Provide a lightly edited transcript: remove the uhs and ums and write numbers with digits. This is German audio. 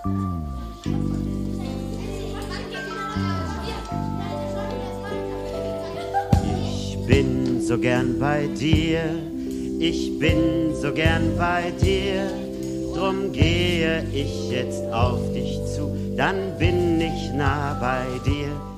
Ich bin so gern bei dir, ich bin so gern bei dir, drum gehe ich jetzt auf dich zu, dann bin ich nah bei dir.